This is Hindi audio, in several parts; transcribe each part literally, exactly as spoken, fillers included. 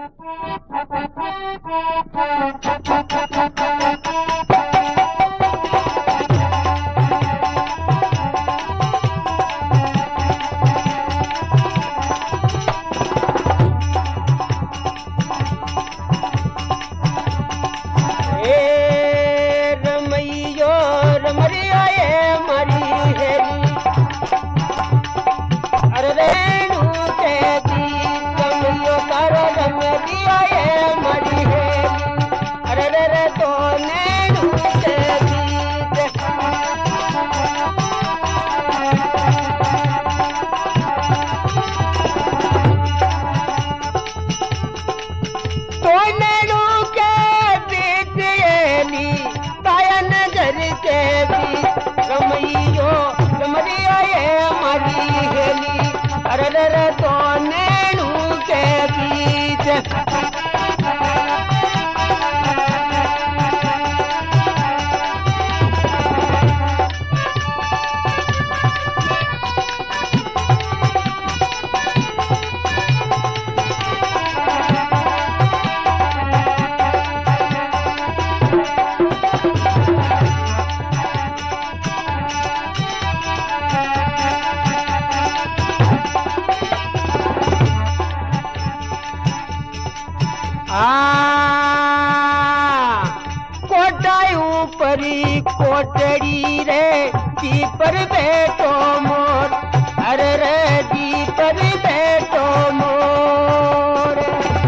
परी कोटड़ी रे जी पर बैठो मोर, अरे रे जी पर बैठो मोर।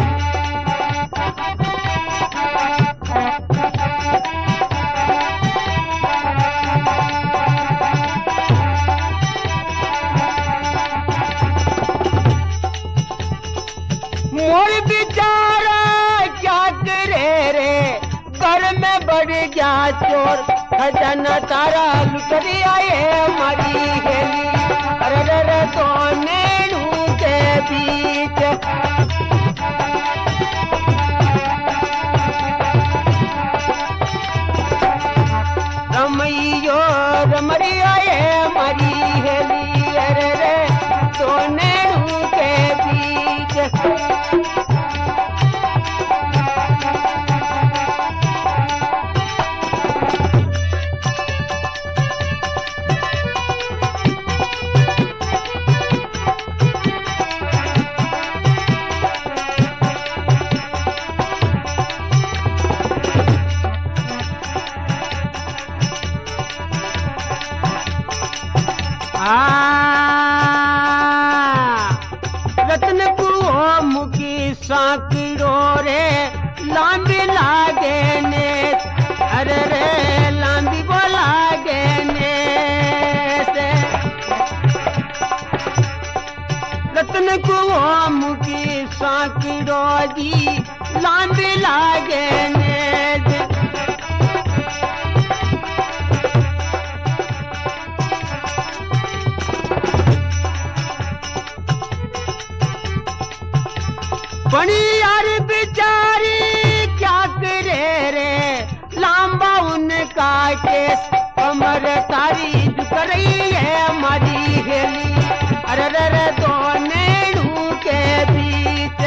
मोर बेचारा क्या करे रे, घर में बढ़ गया चोर, खजाना तारा लुट लिया ये हमारी हेली। अरे रे रे तो नैनू के बीच रमैयो रमरिया ये हमारी हेली। अरे रे तो नैनू के बीच रत्न कुओ मुखी साकिरो रे लांबी लागे ने, अरे रे लांबी वो लागे ने। रत्न कुओ मुखी साकिरो जी लांबी लागे ने। बड़ी यार बेचारी क्या करे रे, लांबा उनका केस कमर तारी झुक रही है हमारी हेली। अरे रे रे दो नैनू के बीच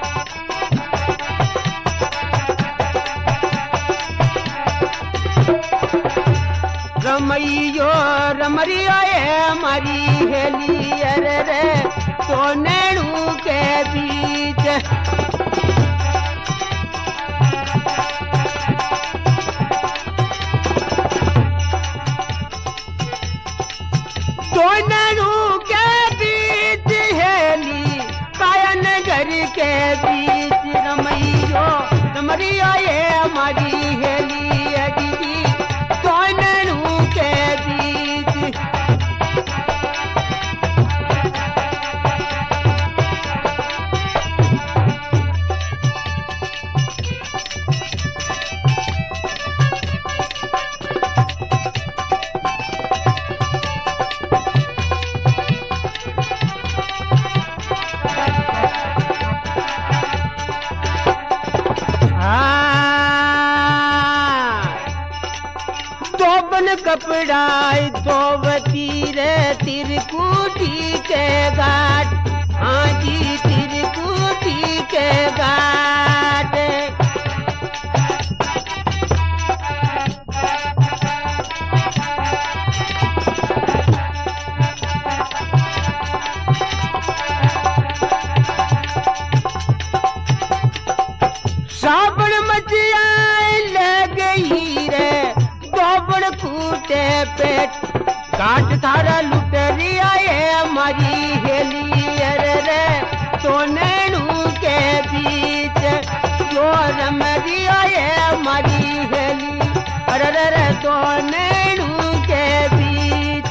रमैयो रमरिया है हमारी हेली। अरे रे तो नैनू के बीच तो नैनू के बीच हेली, कायन घर के बीच रमैयो रमरिया ये हमारी हेली। दीदी तो नैनू के बीच कपड़ाई धोवती रे तिरकुटी के घाट, हाँ जी तिरकुटी के घाट। के पेट काट थारा लुटरिया ये मारी हेली अरे रे तो नैनू के बीच जो रमरिया ये मारी हेली अरे रे रे तो नैनू के बीच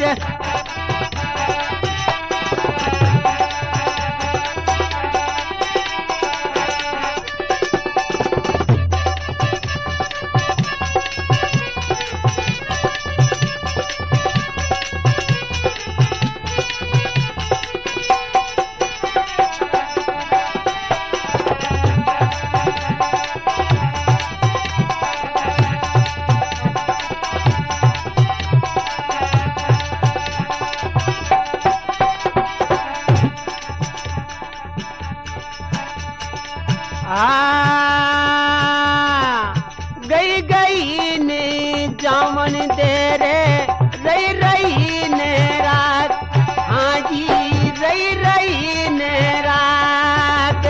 आ गई गई ने जामन दे रे रही रही ने रात हाँ जी रही रही ने रात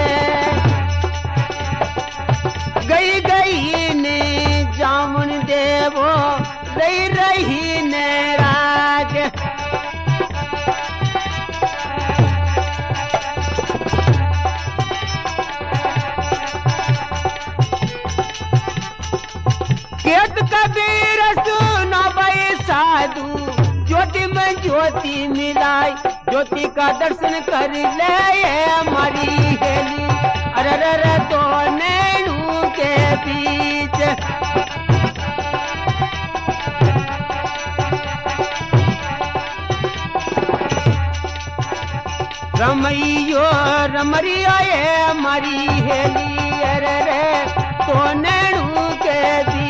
गई गई ने जामन देवो रही रही ने रात केत कबीर सुनो भाई साधु ज्योति में ज्योति मिलाई ज्योति का दर्शन कर ले ये हमारी हेली अरे रे रे तो नैनू के बीच रमैयो रमरिया ये हमारी हेली अरे रे तो नैनू के बीच